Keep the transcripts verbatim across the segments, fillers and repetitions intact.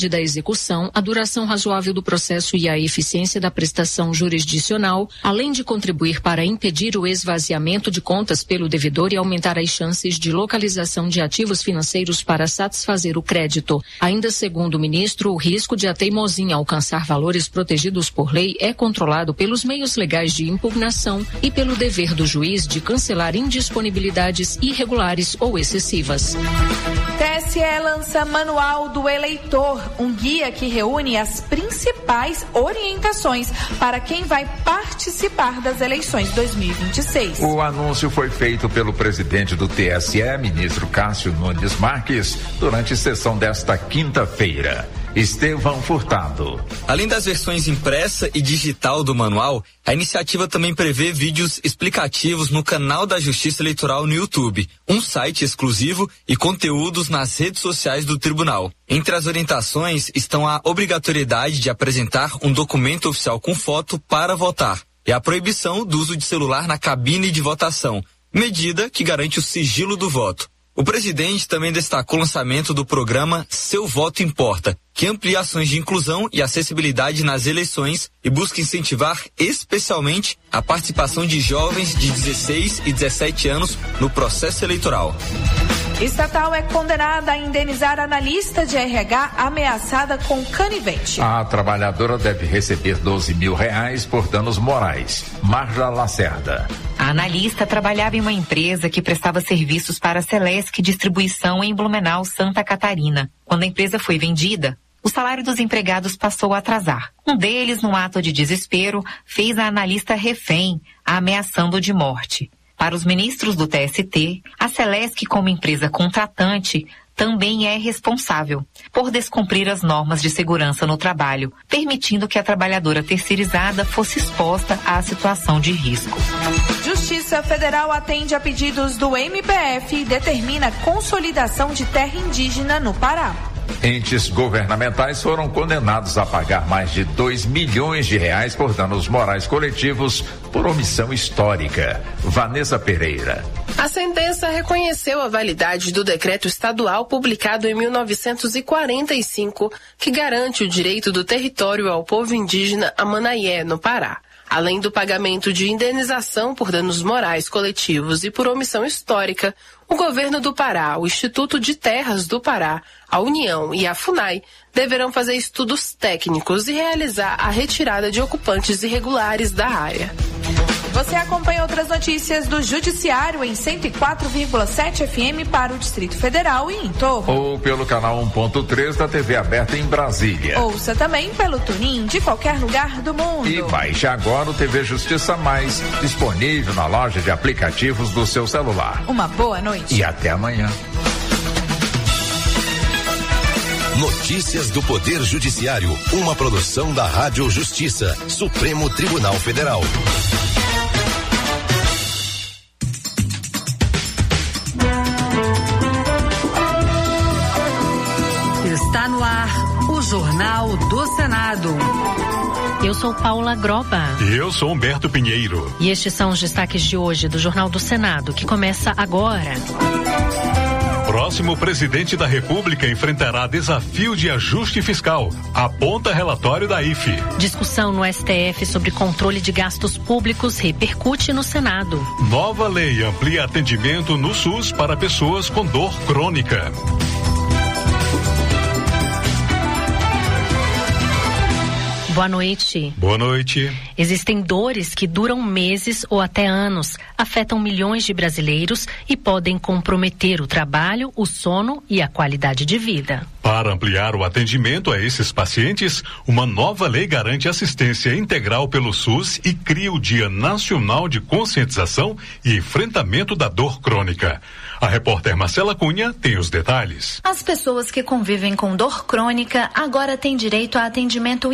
da execução, a duração razoável do processo e a eficiência da prestação jurisdicional, além de contribuir para impedir o esvaziamento de contas pelo devedor e aumentar as chances de localização de ativos financeiros para satisfazer o crédito. Ainda segundo o ministro, o risco de a teimosia alcançar valores protegidos por lei é controlado pelos meios legais de impugnação e pelo dever do juiz de cancelar indisponibilidades irregulares ou excessivas. T S E lança Manual do Eleitor, um guia que reúne as principais orientações para quem vai participar das eleições dois mil e vinte e seis. O anúncio foi feito pelo presidente do T S E, ministro Cássio Nunes Marques, durante sessão desta quinta-feira. Estevão Furtado. Além das versões impressa e digital do manual, a iniciativa também prevê vídeos explicativos no canal da Justiça Eleitoral no YouTube, um site exclusivo e conteúdos nas redes sociais do tribunal. Entre as orientações estão a obrigatoriedade de apresentar um documento oficial com foto para votar e a proibição do uso de celular na cabine de votação, medida que garante o sigilo do voto. O presidente também destacou o lançamento do programa Seu Voto Importa, que amplia ações de inclusão e acessibilidade nas eleições e busca incentivar especialmente a participação de jovens de dezesseis e dezessete anos no processo eleitoral. Estatal é condenada a indenizar analista de R H ameaçada com canivete. A trabalhadora deve receber doze mil reais por danos morais. Marja Lacerda. A analista trabalhava em uma empresa que prestava serviços para a Celesc Distribuição em Blumenau, Santa Catarina. Quando a empresa foi vendida, o salário dos empregados passou a atrasar. Um deles, num ato de desespero, fez a analista refém, a ameaçando de morte. Para os ministros do T S T, a Celesc, como empresa contratante, também é responsável por descumprir as normas de segurança no trabalho, permitindo que a trabalhadora terceirizada fosse exposta à situação de risco. Justiça Federal atende a pedidos do M P F e determina consolidação de terra indígena no Pará. Entes governamentais foram condenados a pagar mais de dois milhões de reais por danos morais coletivos por omissão histórica. Vanessa Pereira. A sentença reconheceu a validade do decreto estadual publicado em mil novecentos e quarenta e cinco, que garante o direito do território ao povo indígena Amanaie, no Pará. Além do pagamento de indenização por danos morais coletivos e por omissão histórica, o governo do Pará, o Instituto de Terras do Pará, a União e a FUNAI deverão fazer estudos técnicos e realizar a retirada de ocupantes irregulares da área. Você acompanha outras notícias do Judiciário em cento e quatro vírgula sete F M para o Distrito Federal e em torno. Ou pelo canal um ponto três da T V aberta em Brasília. Ouça também pelo TuneIn de qualquer lugar do mundo. E baixe agora o T V Justiça Mais, disponível na loja de aplicativos do seu celular. Uma boa noite. E até amanhã. Notícias do Poder Judiciário, uma produção da Rádio Justiça, Supremo Tribunal Federal. Está no ar o Jornal do Senado. Eu sou Paula Groba. E eu sou Humberto Pinheiro. E estes são os destaques de hoje do Jornal do Senado, que começa agora. Próximo presidente da República enfrentará desafio de ajuste fiscal, aponta relatório da I F E. Discussão no S T F sobre controle de gastos públicos repercute no Senado. Nova lei amplia atendimento no SUS para pessoas com dor crônica. Boa noite. Boa noite. Existem dores que duram meses ou até anos, afetam milhões de brasileiros e podem comprometer o trabalho, o sono e a qualidade de vida. Para ampliar o atendimento a esses pacientes, uma nova lei garante assistência integral pelo SUS e cria o Dia Nacional de Conscientização e Enfrentamento da Dor Crônica. A repórter Marcela Cunha tem os detalhes. As pessoas que convivem com dor crônica agora têm direito a atendimento integral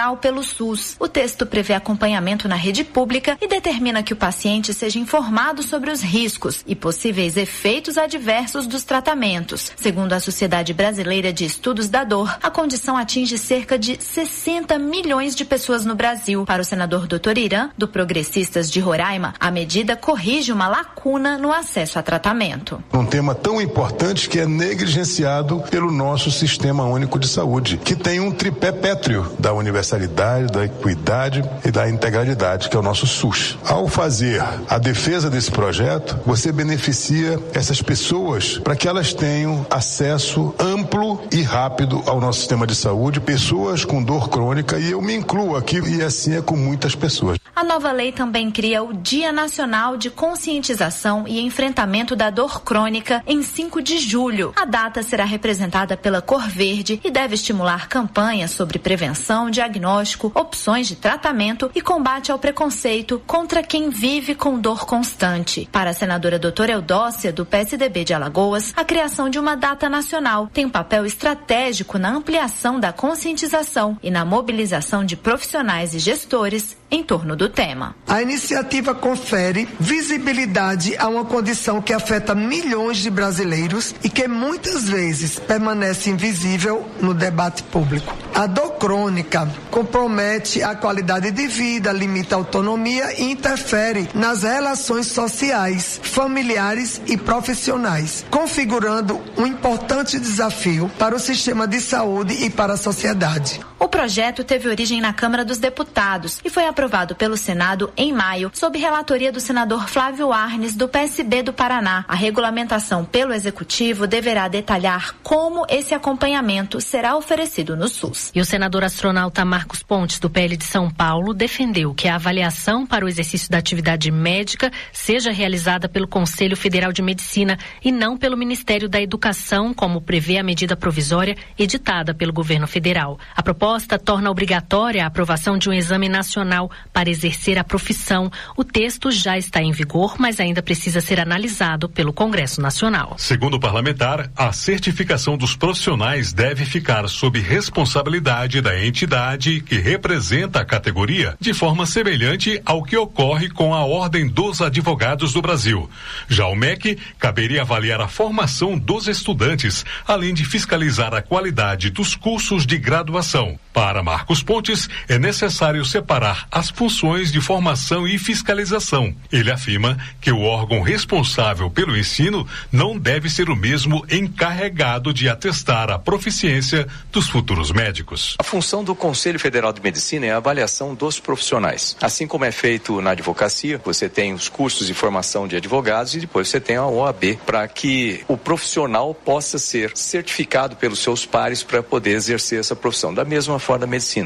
integral pelo SUS. O texto prevê acompanhamento na rede pública e determina que o paciente seja informado sobre os riscos e possíveis efeitos adversos dos tratamentos. Segundo a Sociedade Brasileira de Estudos da Dor, a condição atinge cerca de sessenta milhões de pessoas no Brasil. Para o senador doutor Irã, do Progressistas de Roraima, a medida corrige uma lacuna no acesso a tratamento. Um tema tão importante que é negligenciado pelo nosso Sistema Único de Saúde, que tem um tripé pétreo da universalidade, da equidade e da integralidade, que é o nosso SUS. Ao fazer a defesa desse projeto, você beneficia essas pessoas para que elas tenham acesso amplo e rápido ao nosso sistema de saúde, pessoas com dor crônica, e eu me incluo aqui, e assim é com muitas pessoas. A nova lei também cria o Dia Nacional de Conscientização e Enfrentamento da Dor Crônica em cinco de julho. A data será representada pela cor verde e deve estimular campanhas sobre prevenção, diagnóstico, opções de tratamento e combate ao preconceito contra quem vive com dor constante. Para a senadora doutora Eudócia, do P S D B de Alagoas, a criação de uma data nacional tem um papel estratégico na ampliação da conscientização e na mobilização de profissionais e gestores em torno do tema. A iniciativa confere visibilidade a uma condição que afeta milhões de brasileiros e que muitas vezes permanece invisível no debate público. A dor crônica compromete a qualidade de vida, limita a autonomia e interfere nas relações sociais, familiares e profissionais, configurando um importante desafio para o sistema de saúde e para a sociedade. O projeto teve origem na Câmara dos Deputados e foi aprovado pelo Senado em maio, sob relatoria do senador Flávio Arnes, do P S B do Paraná. A regulamentação pelo Executivo deverá detalhar como esse acompanhamento será oferecido no SUS. E o senador astronauta Marcos Pontes, do P L de São Paulo, defendeu que a avaliação para o exercício da atividade médica seja realizada pelo Conselho Federal de Medicina e não pelo Ministério da Educação, como prevê a medida provisória editada pelo governo federal. A proposta torna obrigatória a aprovação de um exame nacional para exercer a profissão. O texto já está em vigor, mas ainda precisa ser analisado pelo Congresso Nacional. Segundo o parlamentar, a certificação dos profissionais deve ficar sob responsabilidade da entidade que representa a categoria, de forma semelhante ao que ocorre com a Ordem dos Advogados do Brasil. Já o M E C caberia avaliar a formação dos estudantes, além de fiscalizar a qualidade dos cursos de graduação. Para Marcos Pontes, é necessário separar as funções de formação e fiscalização. Ele afirma que o órgão responsável pelo ensino não deve ser o mesmo encarregado de atestar a proficiência dos futuros médicos. A função do Conselho Federal de Medicina é a avaliação dos profissionais. Assim como é feito na advocacia, você tem os cursos de formação de advogados e depois você tem a O A B, para que o profissional possa ser certificado pelos seus pares para poder exercer essa profissão. Da mesma forma da medicina.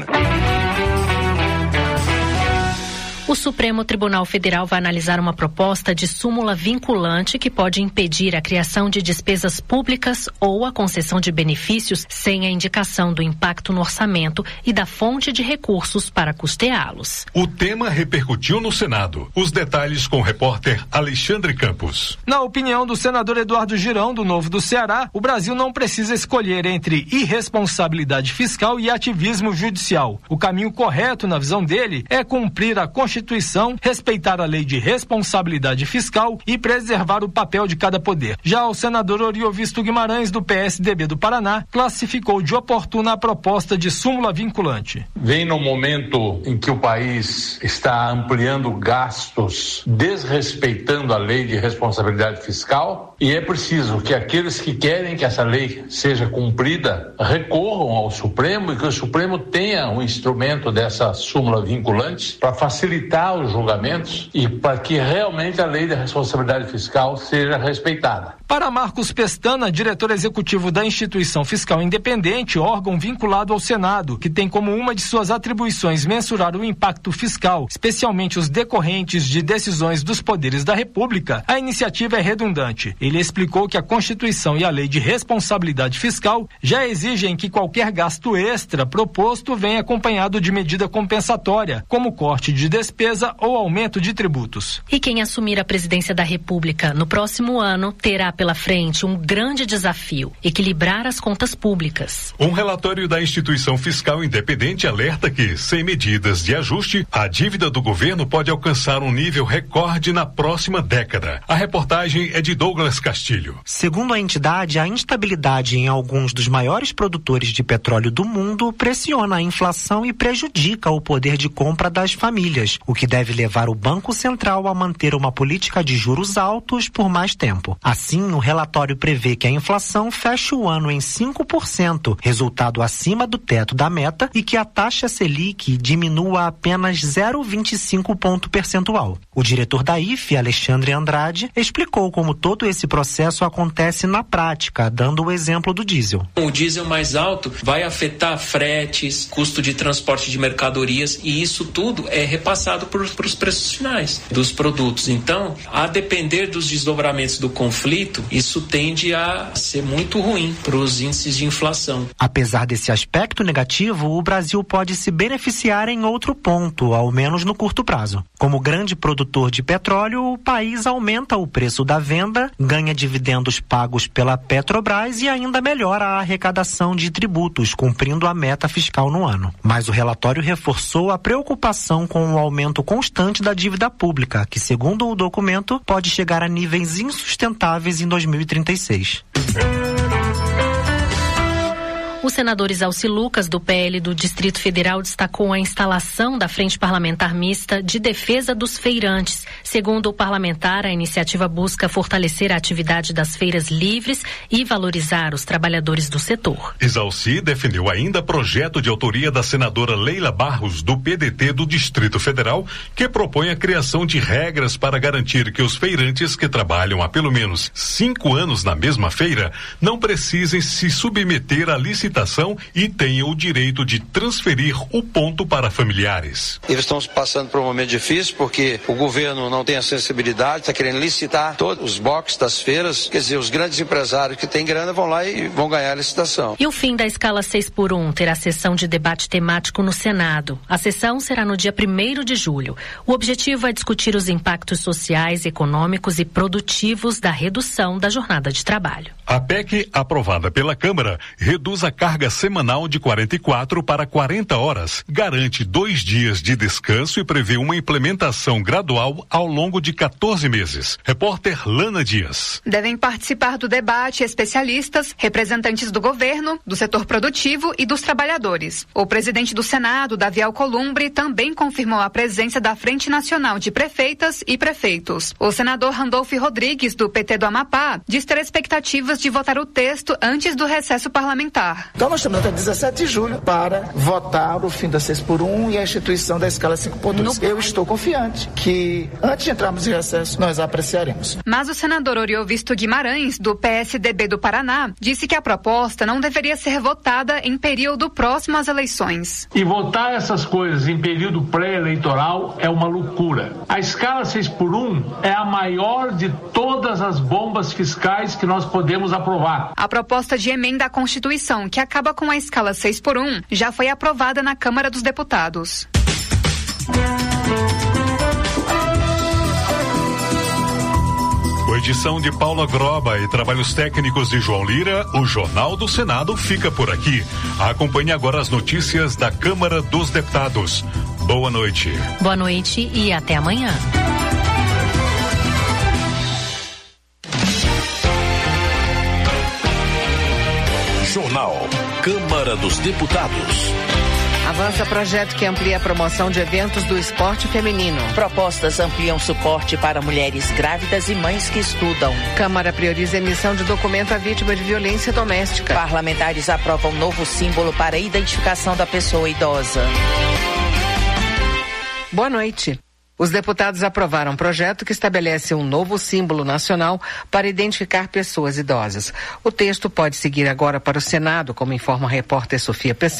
O Supremo Tribunal Federal vai analisar uma proposta de súmula vinculante que pode impedir a criação de despesas públicas ou a concessão de benefícios sem a indicação do impacto no orçamento e da fonte de recursos para custeá-los. O tema repercutiu no Senado. Os detalhes com o repórter Alexandre Campos. Na opinião do senador Eduardo Girão, do Novo do Ceará, o Brasil não precisa escolher entre irresponsabilidade fiscal e ativismo judicial. O caminho correto, na visão dele, é cumprir a Constituição Constituição, respeitar a lei de responsabilidade fiscal e preservar o papel de cada poder. Já o senador Oriovisto Guimarães, do P S D B do Paraná, classificou de oportuna a proposta de súmula vinculante. Vem no momento em que o país está ampliando gastos, desrespeitando a lei de responsabilidade fiscal, e é preciso que aqueles que querem que essa lei seja cumprida recorram ao Supremo e que o Supremo tenha um instrumento dessa súmula vinculante para facilitar os julgamentos e para que realmente a lei da responsabilidade fiscal seja respeitada. Para Marcos Pestana, diretor executivo da Instituição Fiscal Independente, órgão vinculado ao Senado, que tem como uma de suas atribuições mensurar o impacto fiscal, especialmente os decorrentes de decisões dos poderes da República, a iniciativa é redundante. Ele explicou que a Constituição e a Lei de Responsabilidade Fiscal já exigem que qualquer gasto extra proposto venha acompanhado de medida compensatória, como corte de despesa ou aumento de tributos. E quem assumir a presidência da República no próximo ano terá pela frente um grande desafio: equilibrar as contas públicas. Um relatório da instituição fiscal independente alerta que, sem medidas de ajuste, a dívida do governo pode alcançar um nível recorde na próxima década. A reportagem é de Douglas Castilho. Segundo a entidade, a instabilidade em alguns dos maiores produtores de petróleo do mundo pressiona a inflação e prejudica o poder de compra das famílias, o que deve levar o Banco Central a manter uma política de juros altos por mais tempo. Assim, o relatório prevê que a inflação feche o ano em cinco por cento, resultado acima do teto da meta, e que a taxa Selic diminua apenas zero vírgula vinte e cinco ponto percentual. O diretor da I F E, Alexandre Andrade, explicou como todo esse processo acontece na prática, dando o exemplo do diesel. O diesel mais alto vai afetar fretes, custo de transporte de mercadorias, e isso tudo é repassado para os preços finais dos produtos. Então, a depender dos desdobramentos do conflito, isso tende a ser muito ruim para os índices de inflação. Apesar desse aspecto negativo, o Brasil pode se beneficiar em outro ponto, ao menos no curto prazo. Como grande produtor de petróleo, o país aumenta o preço da venda, ganha dividendos pagos pela Petrobras e ainda melhora a arrecadação de tributos, cumprindo a meta fiscal no ano. Mas o relatório reforçou a preocupação com o aumento constante da dívida pública, que, segundo o documento, pode chegar a níveis insustentáveis em dois mil e trinta e seis. O senador Isalci Lucas, do P L do Distrito Federal, destacou a instalação da Frente Parlamentar Mista de Defesa dos Feirantes. Segundo o parlamentar, a iniciativa busca fortalecer a atividade das feiras livres e valorizar os trabalhadores do setor. Isalci defendeu ainda projeto de autoria da senadora Leila Barros, do P D T do Distrito Federal, que propõe a criação de regras para garantir que os feirantes que trabalham há pelo menos cinco anos na mesma feira não precisem se submeter à licitação e tenham o direito de transferir o ponto para familiares. Eles estão passando por um momento difícil porque o governo não tem a sensibilidade, está querendo licitar todos os boxes das feiras, quer dizer, os grandes empresários que têm grana vão lá e vão ganhar a licitação. E o fim da escala seis por um terá sessão de debate temático no Senado. A sessão será no dia primeiro de julho. O objetivo é discutir os impactos sociais, econômicos e produtivos da redução da jornada de trabalho. A P E C, aprovada pela Câmara, reduz a carga semanal de quarenta e quatro para quarenta horas, garante dois dias de descanso e prevê uma implementação gradual ao longo de quatorze meses. Repórter Lana Dias. Devem participar do debate especialistas, representantes do governo, do setor produtivo e dos trabalhadores. O presidente do Senado, Davi Alcolumbre, também confirmou a presença da Frente Nacional de Prefeitas e Prefeitos. O senador Randolfo Rodrigues, do P T do Amapá, diz ter expectativas de votar o texto antes do recesso parlamentar. Então nós temos até dezessete de julho para votar o fim da seis por um e a instituição da escala cinco por dois. Eu estou confiante que antes de entrarmos em recesso nós a apreciaremos. Mas o senador Oriovisto Guimarães, do P S D B do Paraná, disse que a proposta não deveria ser votada em período próximo às eleições. E votar essas coisas em período pré-eleitoral é uma loucura. A escala seis por um é a maior de todas as bombas fiscais que nós podemos aprovar. A proposta de emenda à Constituição, que acaba com a escala seis por um, já foi aprovada na Câmara dos Deputados. Com edição de Paula Groba e trabalhos técnicos de João Lira, o Jornal do Senado fica por aqui. Acompanhe agora as notícias da Câmara dos Deputados. Boa noite. Boa noite e até amanhã. Jornal Câmara dos Deputados. Avança projeto que amplia a promoção de eventos do esporte feminino. Propostas ampliam suporte para mulheres grávidas e mães que estudam. Câmara prioriza emissão de documento à vítima de violência doméstica. Parlamentares aprovam novo símbolo para a identificação da pessoa idosa. Boa noite. Os deputados aprovaram um projeto que estabelece um novo símbolo nacional para identificar pessoas idosas. O texto pode seguir agora para o Senado, como informa a repórter Sofia Peçanha.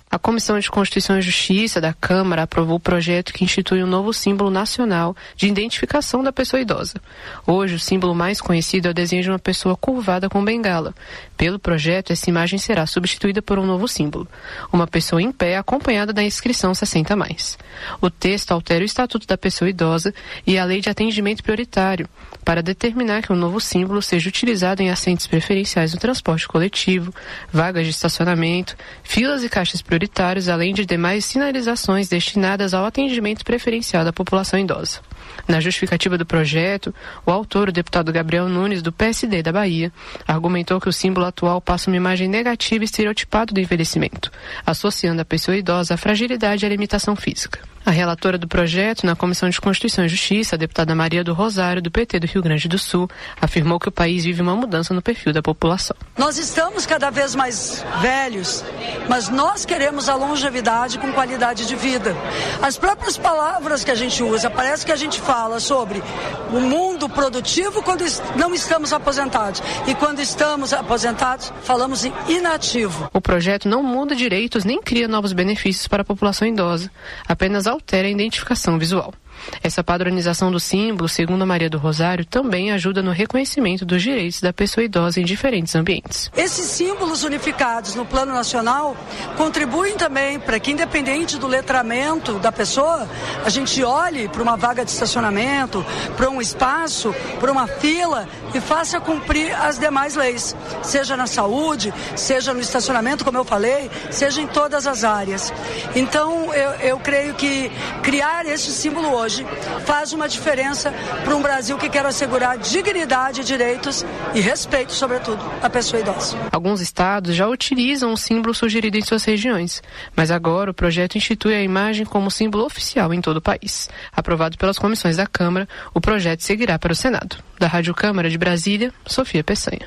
A Comissão de Constituição e Justiça da Câmara aprovou o projeto que institui um novo símbolo nacional de identificação da pessoa idosa. Hoje, o símbolo mais conhecido é o desenho de uma pessoa curvada com bengala. Pelo projeto, essa imagem será substituída por um novo símbolo, uma pessoa em pé acompanhada da inscrição sessenta mais. O texto altera o Estatuto da Pessoa Idosa e a Lei de Atendimento Prioritário, para determinar que o novo símbolo seja utilizado em assentos preferenciais no transporte coletivo, vagas de estacionamento, filas e caixas prioritários, além de demais sinalizações destinadas ao atendimento preferencial da população idosa. Na justificativa do projeto, o autor, o deputado Gabriel Nunes, do P S D da Bahia, argumentou que o símbolo atual passa uma imagem negativa e estereotipada do envelhecimento, associando a pessoa idosa à fragilidade e à limitação física. A relatora do projeto na Comissão de Constituição e Justiça, a deputada Maria do Rosário, do P T do Rio Grande do Sul, afirmou que o país vive uma mudança no perfil da população. Nós estamos cada vez mais velhos, mas nós queremos a longevidade com qualidade de vida. As próprias palavras que a gente usa, parece que a gente fala sobre o mundo produtivo quando não estamos aposentados. E quando estamos aposentados, falamos em inativo. O projeto não muda direitos nem cria novos benefícios para a população idosa, apenas altera a identificação visual. Essa padronização do símbolo, segundo a Maria do Rosário, também ajuda no reconhecimento dos direitos da pessoa idosa em diferentes ambientes. Esses símbolos unificados no plano nacional contribuem também para que, independente do letramento da pessoa, a gente olhe para uma vaga de estacionamento, para um espaço, para uma fila e faça cumprir as demais leis, seja na saúde, seja no estacionamento, como eu falei, seja em todas as áreas. Então, eu, eu creio que criar esse símbolo hoje faz uma diferença para um Brasil que quer assegurar dignidade, direitos e respeito, sobretudo, à pessoa idosa. Alguns estados já utilizam o símbolo sugerido em suas regiões, mas agora o projeto institui a imagem como símbolo oficial em todo o país. Aprovado pelas comissões da Câmara, o projeto seguirá para o Senado. Da Rádio Câmara de Brasília, Sofia Peçanha.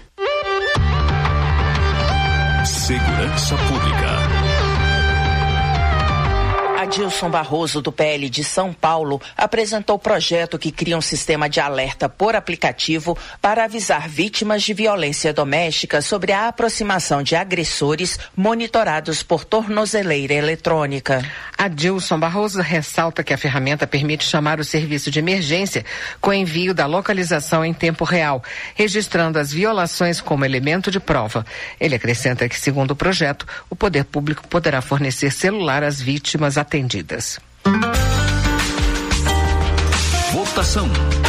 Segurança Pública. Adilson Barroso, do P L de São Paulo, apresentou o projeto que cria um sistema de alerta por aplicativo para avisar vítimas de violência doméstica sobre a aproximação de agressores monitorados por tornozeleira eletrônica. Adilson Barroso ressalta que a ferramenta permite chamar o serviço de emergência com envio da localização em tempo real, registrando as violações como elemento de prova. Ele acrescenta que, segundo o projeto, o poder público poderá fornecer celular às vítimas atendidas. Votação.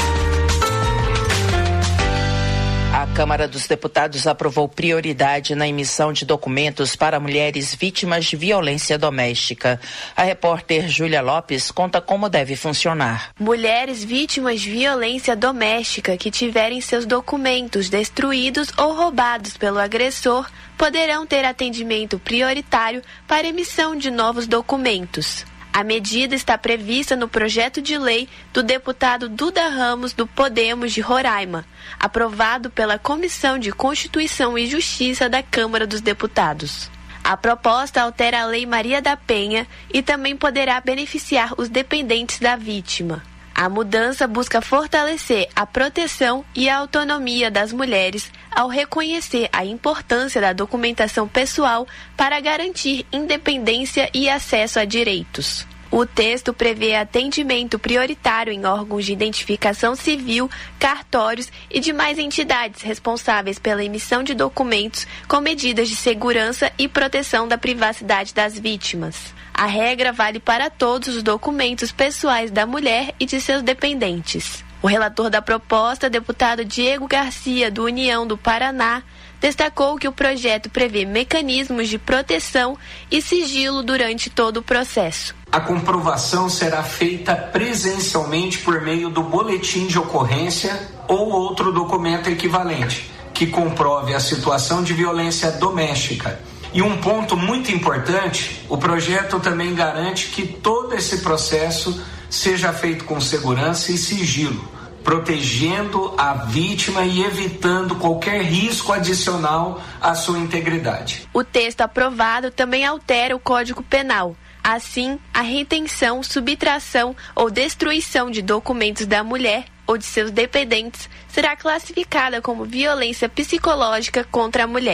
A Câmara dos Deputados aprovou prioridade na emissão de documentos para mulheres vítimas de violência doméstica. A repórter Júlia Lopes conta como deve funcionar. Mulheres vítimas de violência doméstica que tiverem seus documentos destruídos ou roubados pelo agressor poderão ter atendimento prioritário para emissão de novos documentos. A medida está prevista no projeto de lei do deputado Duda Ramos, do Podemos de Roraima, aprovado pela Comissão de Constituição e Justiça da Câmara dos Deputados. A proposta altera a Lei Maria da Penha e também poderá beneficiar os dependentes da vítima. A mudança busca fortalecer a proteção e a autonomia das mulheres ao reconhecer a importância da documentação pessoal para garantir independência e acesso a direitos. O texto prevê atendimento prioritário em órgãos de identificação civil, cartórios e demais entidades responsáveis pela emissão de documentos com medidas de segurança e proteção da privacidade das vítimas. A regra vale para todos os documentos pessoais da mulher e de seus dependentes. O relator da proposta, deputado Diego Garcia, do União do Paraná, destacou que o projeto prevê mecanismos de proteção e sigilo durante todo o processo. A comprovação será feita presencialmente por meio do boletim de ocorrência ou outro documento equivalente, que comprove a situação de violência doméstica. E um ponto muito importante, o projeto também garante que todo esse processo seja feito com segurança e sigilo, protegendo a vítima e evitando qualquer risco adicional à sua integridade. O texto aprovado também altera o Código Penal. Assim, a retenção, subtração ou destruição de documentos da mulher ou de seus dependentes será classificada como violência psicológica contra a mulher.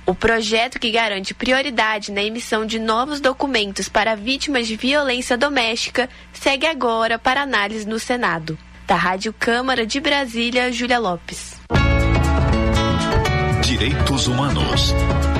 O projeto que garante prioridade na emissão de novos documentos para vítimas de violência doméstica segue agora para análise no Senado. Da Rádio Câmara de Brasília, Júlia Lopes. Direitos Humanos.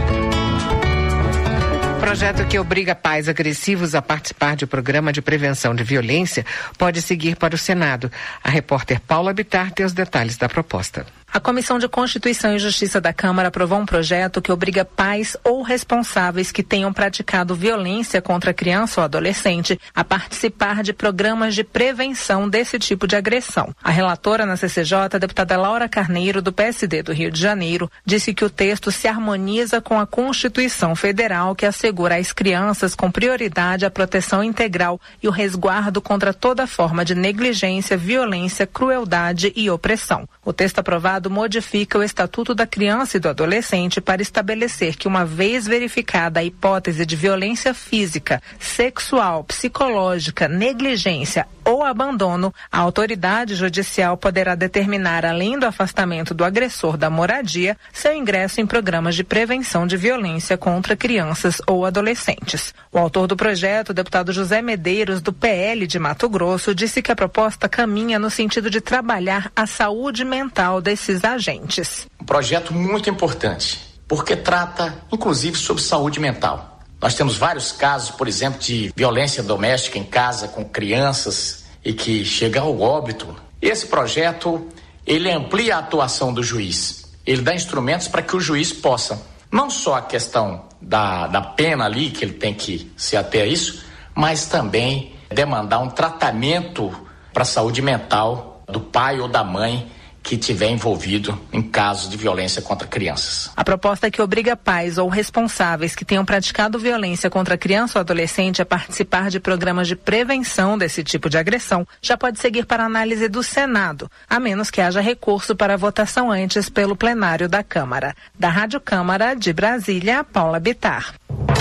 O projeto que obriga pais agressivos a participar de programa de prevenção de violência pode seguir para o Senado. A repórter Paula Bittar tem os detalhes da proposta. A Comissão de Constituição e Justiça da Câmara aprovou um projeto que obriga pais ou responsáveis que tenham praticado violência contra criança ou adolescente a participar de programas de prevenção desse tipo de agressão. A relatora na C C J, a deputada Laura Carneiro, do P S D do Rio de Janeiro, disse que o texto se harmoniza com a Constituição Federal, que assegura às crianças com prioridade a proteção integral e o resguardo contra toda forma de negligência, violência, crueldade e opressão. O texto aprovado modifica o Estatuto da Criança e do Adolescente para estabelecer que, uma vez verificada a hipótese de violência física, sexual, psicológica, negligência ou abandono, a autoridade judicial poderá determinar, além do afastamento do agressor da moradia, seu ingresso em programas de prevenção de violência contra crianças ou adolescentes. O autor do projeto, o deputado José Medeiros, do P L de Mato Grosso, disse que a proposta caminha no sentido de trabalhar a saúde mental desses agentes. Um projeto muito importante, porque trata, inclusive, sobre saúde mental. Nós temos vários casos, por exemplo, de violência doméstica em casa com crianças e que chega ao óbito. Esse projeto, ele amplia a atuação do juiz. Ele dá instrumentos para que o juiz possa, não só a questão da, da pena ali, que ele tem que se ater a isso, mas também demandar um tratamento para a saúde mental do pai ou da mãe que tiver envolvido em casos de violência contra crianças. A proposta é que obriga pais ou responsáveis que tenham praticado violência contra criança ou adolescente a participar de programas de prevenção desse tipo de agressão já pode seguir para análise do Senado, a menos que haja recurso para votação antes pelo plenário da Câmara. Da Rádio Câmara de Brasília, Paula Bittar.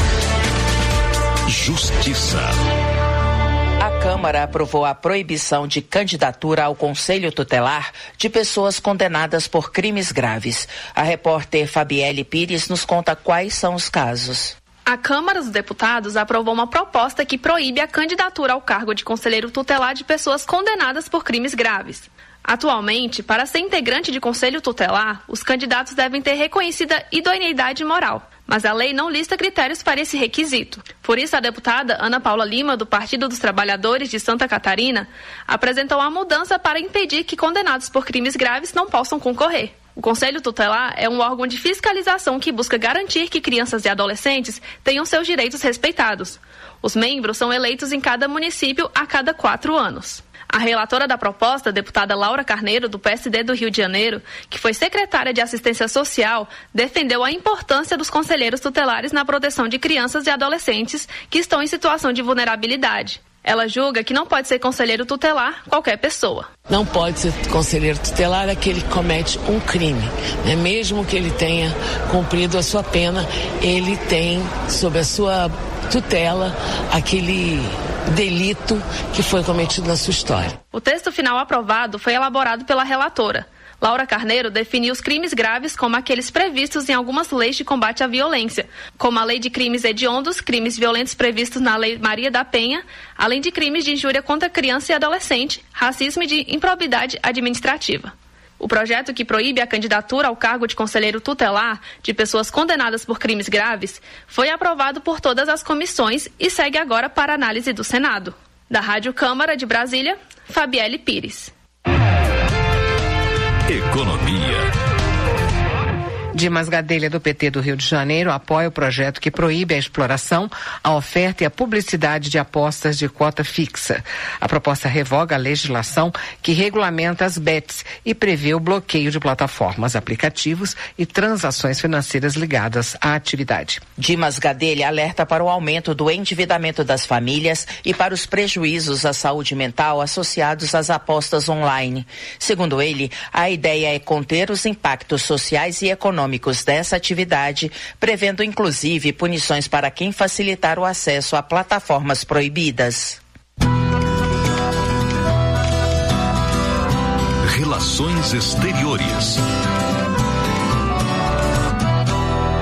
Justiça. A Câmara aprovou a proibição de candidatura ao Conselho Tutelar de pessoas condenadas por crimes graves. A repórter Fabielle Pires nos conta quais são os casos. A Câmara dos Deputados aprovou uma proposta que proíbe a candidatura ao cargo de conselheiro tutelar de pessoas condenadas por crimes graves. Atualmente, para ser integrante de conselho tutelar, os candidatos devem ter reconhecida idoneidade moral, mas a lei não lista critérios para esse requisito. Por isso, a deputada Ana Paula Lima, do Partido dos Trabalhadores de Santa Catarina, apresentou a mudança para impedir que condenados por crimes graves não possam concorrer. O Conselho Tutelar é um órgão de fiscalização que busca garantir que crianças e adolescentes tenham seus direitos respeitados. Os membros são eleitos em cada município a cada quatro anos. A relatora da proposta, a deputada Laura Carneiro, do P S D do Rio de Janeiro, que foi secretária de Assistência Social, defendeu a importância dos conselheiros tutelares na proteção de crianças e adolescentes que estão em situação de vulnerabilidade. Ela julga que não pode ser conselheiro tutelar qualquer pessoa. Não pode ser conselheiro tutelar aquele que comete um crime, né? Mesmo que ele tenha cumprido a sua pena, ele tem sob a sua tutela aquele delito que foi cometido na sua história. O texto final aprovado foi elaborado pela relatora. Laura Carneiro definiu os crimes graves como aqueles previstos em algumas leis de combate à violência, como a Lei de Crimes Hediondos, crimes violentos previstos na Lei Maria da Penha, além de crimes de injúria contra criança e adolescente, racismo e de improbidade administrativa. O projeto que proíbe a candidatura ao cargo de conselheiro tutelar de pessoas condenadas por crimes graves foi aprovado por todas as comissões e segue agora para análise do Senado. Da Rádio Câmara de Brasília, Fabielle Pires. Economia. Dimas Gadelha, do P T do Rio de Janeiro, apoia o projeto que proíbe a exploração, a oferta e a publicidade de apostas de cota fixa. A proposta revoga a legislação que regulamenta as bets e prevê o bloqueio de plataformas, aplicativos e transações financeiras ligadas à atividade. Dimas Gadelha alerta para o aumento do endividamento das famílias e para os prejuízos à saúde mental associados às apostas online. Segundo ele, a ideia é conter os impactos sociais e econômicos dessa atividade, prevendo inclusive punições para quem facilitar o acesso a plataformas proibidas. Relações Exteriores.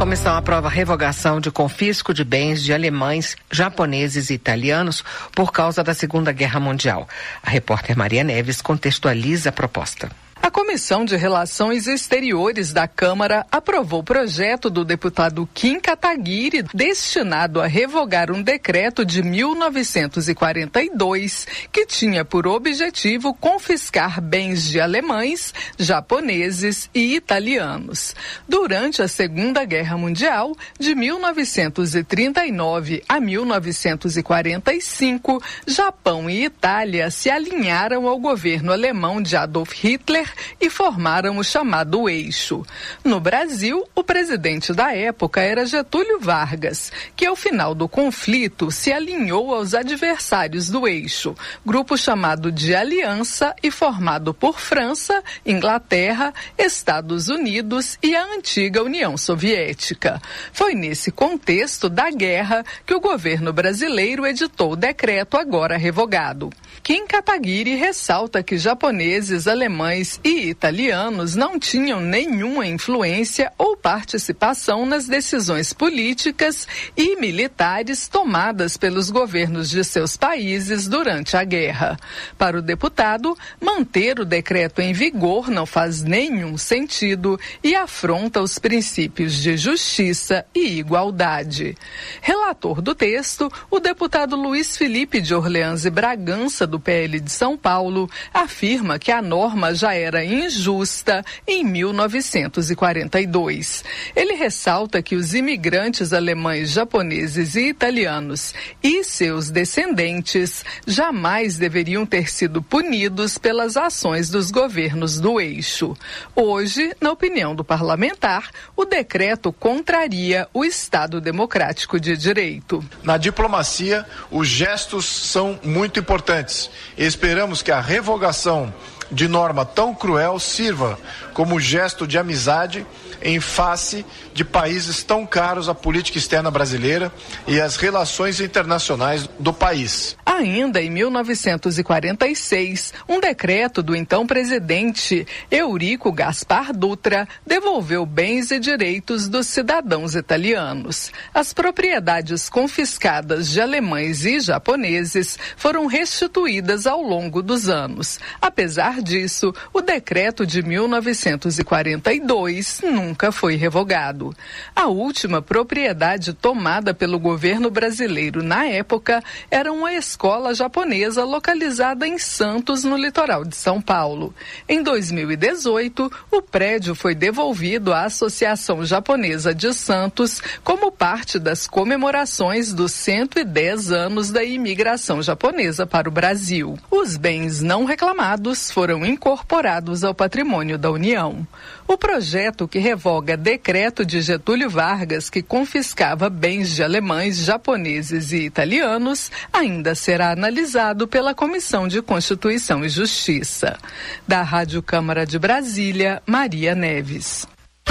comissão aprova a revogação de confisco de bens de alemães, japoneses e italianos por causa da Segunda Guerra Mundial. A repórter Maria Neves contextualiza a proposta. A Comissão de Relações Exteriores da Câmara aprovou o projeto do deputado Kim Kataguiri destinado a revogar um decreto de mil novecentos e quarenta e dois que tinha por objetivo confiscar bens de alemães, japoneses e italianos. Durante a Segunda Guerra Mundial, de mil novecentos e trinta e nove a mil novecentos e quarenta e cinco, Japão e Itália se alinharam ao governo alemão de Adolf Hitler e formaram o chamado Eixo. No Brasil, o presidente da época era Getúlio Vargas, que ao final do conflito se alinhou aos adversários do Eixo, grupo chamado de Aliança e formado por França, Inglaterra, Estados Unidos e a antiga União Soviética. Foi nesse contexto da guerra que o governo brasileiro editou o decreto agora revogado. Kim Kataguiri ressalta que japoneses, alemães e italianos não tinham nenhuma influência ou participação nas decisões políticas e militares tomadas pelos governos de seus países durante a guerra. Para o deputado, manter o decreto em vigor não faz nenhum sentido e afronta os princípios de justiça e igualdade. Relator do texto, o deputado Luiz Felipe de Orleans e Bragança, do P L de São Paulo, afirma que a norma já era injusta em mil novecentos e quarenta e dois. Ele ressalta que os imigrantes alemães, japoneses e italianos e seus descendentes jamais deveriam ter sido punidos pelas ações dos governos do Eixo. Hoje, na opinião do parlamentar, o decreto contraria o Estado Democrático de Direito. Na diplomacia, os gestos são muito importantes. Esperamos que a revogação de norma tão cruel sirva como gesto de amizade em face de países tão caros à política externa brasileira e às relações internacionais do país. Ainda em mil novecentos e quarenta e seis, um decreto do então presidente Eurico Gaspar Dutra devolveu bens e direitos dos cidadãos italianos. As propriedades confiscadas de alemães e japoneses foram restituídas ao longo dos anos. Apesar disso, o decreto de mil novecentos e quarenta e dois nunca foi revogado. A última propriedade tomada pelo governo brasileiro na época era uma escola japonesa localizada em Santos, no litoral de São Paulo. Em dois mil e dezoito, o prédio foi devolvido à Associação Japonesa de Santos como parte das comemorações dos cento e dez anos da imigração japonesa para o Brasil. Os bens não reclamados foram incorporados ao patrimônio da União. O projeto que revoga decreto de Getúlio Vargas que confiscava bens de alemães, japoneses e italianos ainda será analisado pela Comissão de Constituição e Justiça. Da Rádio Câmara de Brasília, Maria Neves.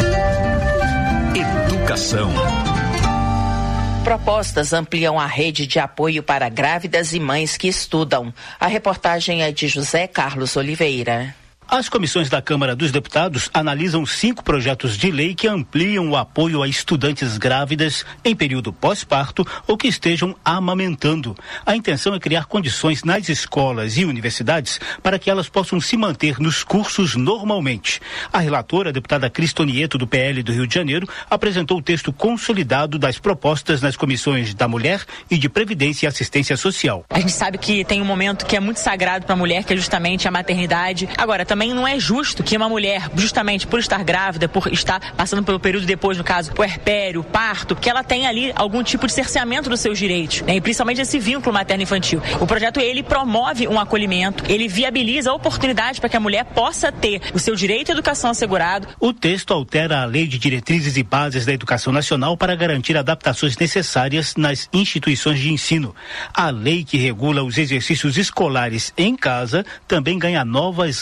Educação. Propostas ampliam a rede de apoio para grávidas e mães que estudam. A reportagem é de José Carlos Oliveira. As comissões da Câmara dos Deputados analisam cinco projetos de lei que ampliam o apoio a estudantes grávidas em período pós-parto ou que estejam amamentando. A intenção é criar condições nas escolas e universidades para que elas possam se manter nos cursos normalmente. A relatora, a deputada Cristonieto, do P L do Rio de Janeiro, apresentou o texto consolidado das propostas nas comissões da Mulher e de Previdência e Assistência Social. A gente sabe que tem um momento que é muito sagrado para a mulher, que é justamente a maternidade. Agora, também Também não é justo que uma mulher, justamente por estar grávida, por estar passando pelo período depois, no caso, puerpério, parto, que ela tenha ali algum tipo de cerceamento dos seus direitos, né? E principalmente esse vínculo materno-infantil. O projeto, ele promove um acolhimento, ele viabiliza oportunidades para que a mulher possa ter o seu direito à educação assegurado. O texto altera a Lei de Diretrizes e Bases da Educação Nacional para garantir adaptações necessárias nas instituições de ensino. A lei que regula os exercícios escolares em casa também ganha novas regras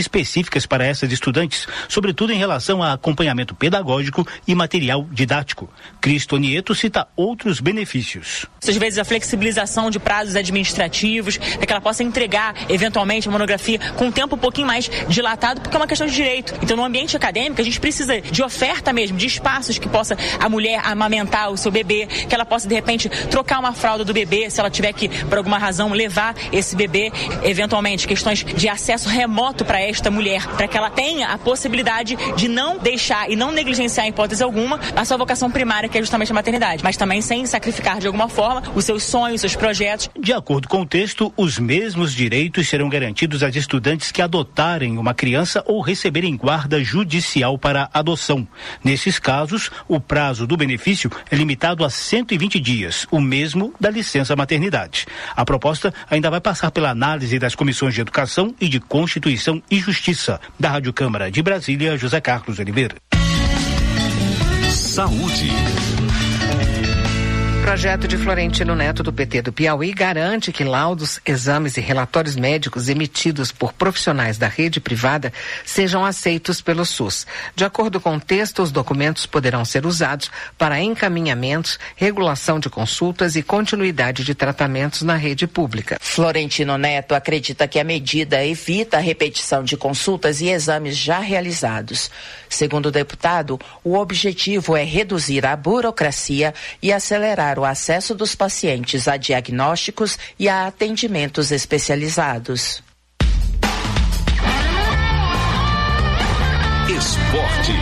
específicas para essas estudantes, sobretudo em relação a acompanhamento pedagógico e material didático. Cristo Nieto cita outros benefícios. Às vezes a flexibilização de prazos administrativos, para que ela possa entregar eventualmente a monografia com um tempo um pouquinho mais dilatado, porque é uma questão de direito. Então no ambiente acadêmico a gente precisa de oferta mesmo, de espaços que possa a mulher amamentar o seu bebê, que ela possa de repente trocar uma fralda do bebê, se ela tiver que por alguma razão levar esse bebê, eventualmente questões de acesso remoto para esta mulher, para que ela tenha a possibilidade de não deixar e não negligenciar em hipótese alguma a sua vocação primária, que é justamente a maternidade, mas também sem sacrificar de alguma forma os seus sonhos, os seus projetos. De acordo com o texto, os mesmos direitos serão garantidos às estudantes que adotarem uma criança ou receberem guarda judicial para adoção. Nesses casos, o prazo do benefício é limitado a cento e vinte dias, o mesmo da licença maternidade. A proposta ainda vai passar pela análise das comissões de Educação e de Constituição e Justiça. Da Rádio Câmara de Brasília, José Carlos Oliveira. Saúde. O projeto de Florentino Neto, do P T do Piauí, garante que laudos, exames e relatórios médicos emitidos por profissionais da rede privada sejam aceitos pelo SUS. De acordo com o texto, os documentos poderão ser usados para encaminhamentos, regulação de consultas e continuidade de tratamentos na rede pública. Florentino Neto acredita que a medida evita a repetição de consultas e exames já realizados. Segundo o deputado, o objetivo é reduzir a burocracia e acelerar o acesso dos pacientes a diagnósticos e a atendimentos especializados. Esporte.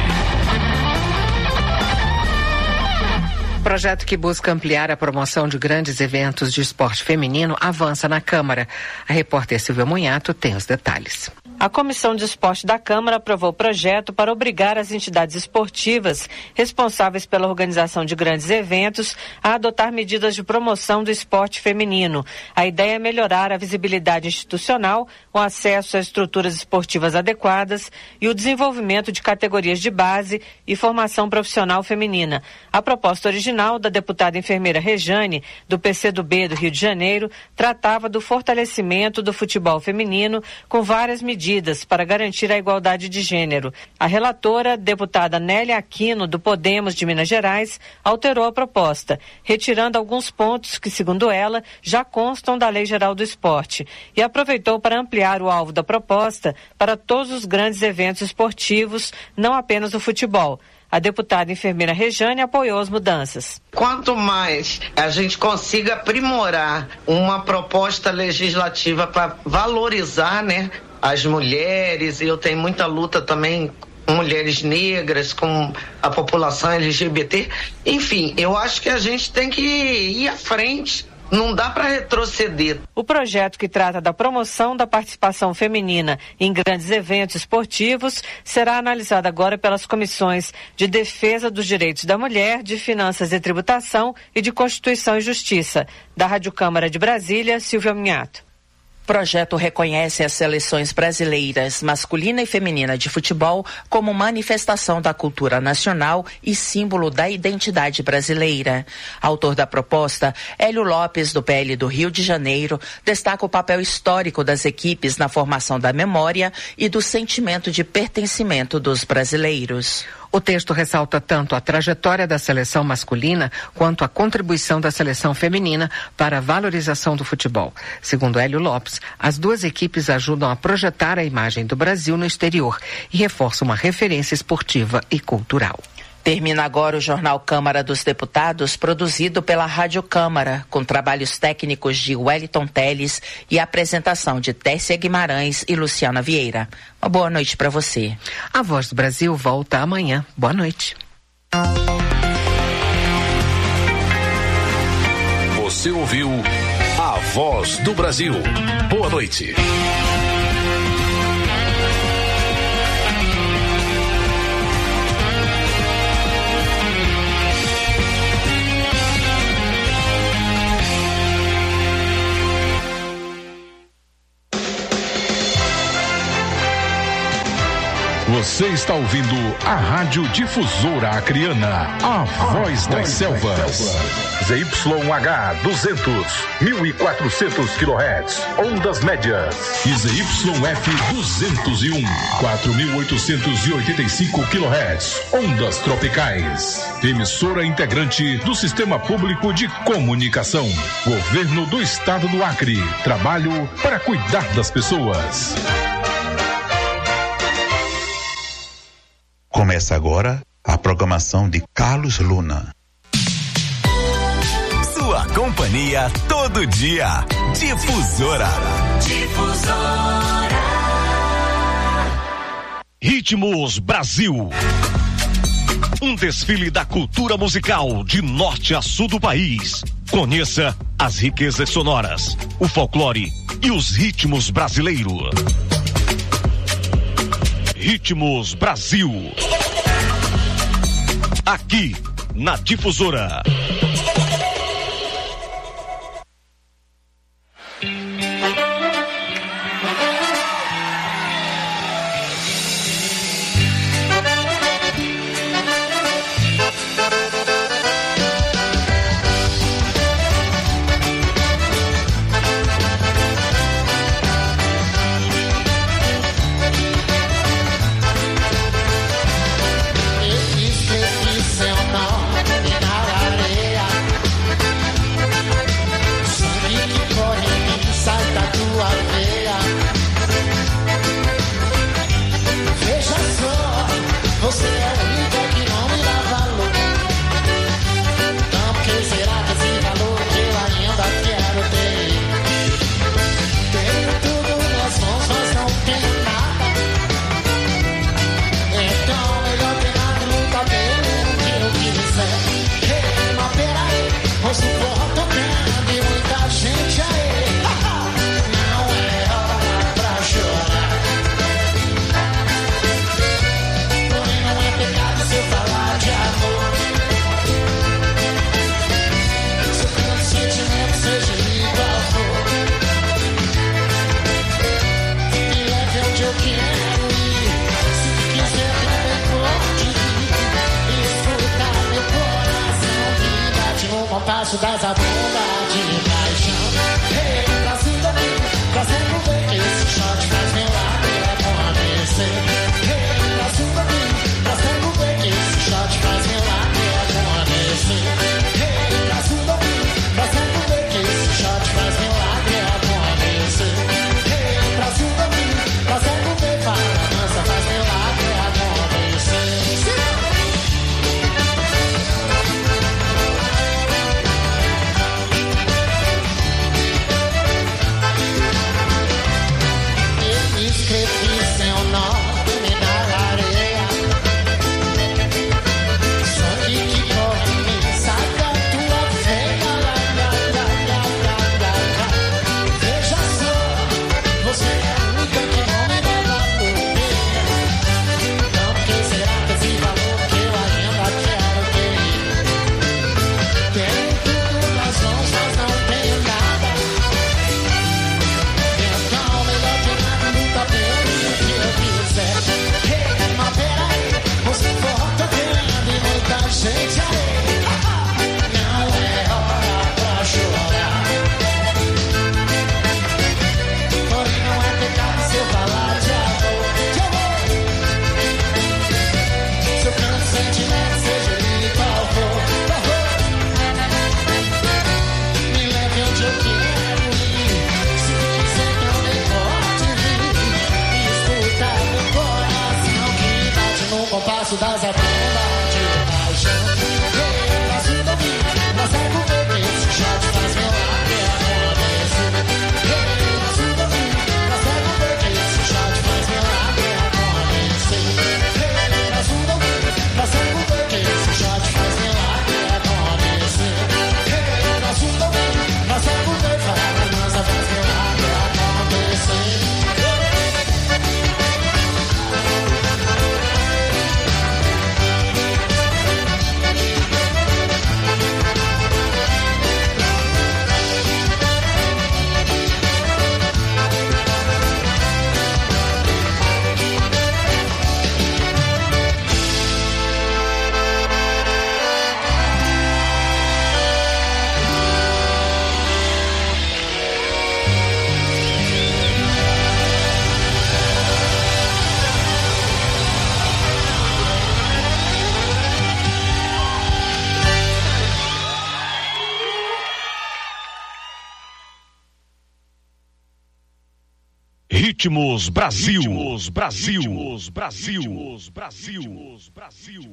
Projeto que busca ampliar a promoção de grandes eventos de esporte feminino avança na Câmara. A repórter Silvia Munhato tem os detalhes. A Comissão de Esporte da Câmara aprovou o projeto para obrigar as entidades esportivas responsáveis pela organização de grandes eventos a adotar medidas de promoção do esporte feminino. A ideia é melhorar a visibilidade institucional, o acesso a estruturas esportivas adequadas e o desenvolvimento de categorias de base e formação profissional feminina. A proposta original da deputada enfermeira Rejane, do P C do B do Rio de Janeiro, tratava do fortalecimento do futebol feminino com várias medidas para garantir a igualdade de gênero. A relatora, deputada Nélia Aquino, do Podemos de Minas Gerais, alterou a proposta, retirando alguns pontos que, segundo ela, já constam da Lei Geral do Esporte, e aproveitou para ampliar o alvo da proposta para todos os grandes eventos esportivos, não apenas o futebol. A deputada enfermeira Rejane apoiou as mudanças. Quanto mais a gente consiga aprimorar uma proposta legislativa para valorizar, né, as mulheres, e eu tenho muita luta também com mulheres negras, com a população L G B T, enfim, eu acho que a gente tem que ir à frente. Não dá para retroceder. O projeto, que trata da promoção da participação feminina em grandes eventos esportivos, será analisado agora pelas comissões de Defesa dos Direitos da Mulher, de Finanças e Tributação e de Constituição e Justiça. Da Rádio Câmara de Brasília, Silvia Minhato. O projeto reconhece as seleções brasileiras masculina e feminina de futebol como manifestação da cultura nacional e símbolo da identidade brasileira. Autor da proposta, Hélio Lopes, do P L do Rio de Janeiro, destaca o papel histórico das equipes na formação da memória e do sentimento de pertencimento dos brasileiros. O texto ressalta tanto a trajetória da seleção masculina quanto a contribuição da seleção feminina para a valorização do futebol. Segundo Hélio Lopes, as duas equipes ajudam a projetar a imagem do Brasil no exterior e reforçam uma referência esportiva e cultural. Termina agora o Jornal Câmara dos Deputados, produzido pela Rádio Câmara, com trabalhos técnicos de Wellington Teles e apresentação de Tércia Guimarães e Luciana Vieira. Uma boa noite para você. A Voz do Brasil volta amanhã. Boa noite. Você ouviu A Voz do Brasil. Boa noite. Você está ouvindo a Rádio Difusora Acreana, a voz das selvas. Z Y H duzentos, mil e quatrocentos quilohertz, ondas médias. E Z Y F duzentos e um, quatro mil oitocentos e oitenta e cinco quilohertz, ondas tropicais. Emissora integrante do Sistema Público de Comunicação. Governo do Estado do Acre. Trabalho para cuidar das pessoas. Começa agora a programação de Carlos Luna. Sua companhia todo dia. Difusora. Difusora. Ritmos Brasil. Um desfile da cultura musical de norte a sul do país. Conheça as riquezas sonoras, o folclore e os ritmos brasileiros. Ritmos Brasil. Aqui na Difusora. Passo das abundas de paixão. Hey, pra cima de mim, pra sempre ver que esse shot faz meu lado acontecer. Hey, pra cima de mim, pra sempre ver que esse shot faz meu lado acontecer. Hey, pra cima de mim, pra sempre ver que esse shot faz meu lado acontecer. Hey, pra cima de mim, pra sempre ver que a dança faz meu lado acontecer. Ritmos Brasil. Ritmos Brasil. Ritmos Brasil. Ritmos Brasil. Ritmos Brasil.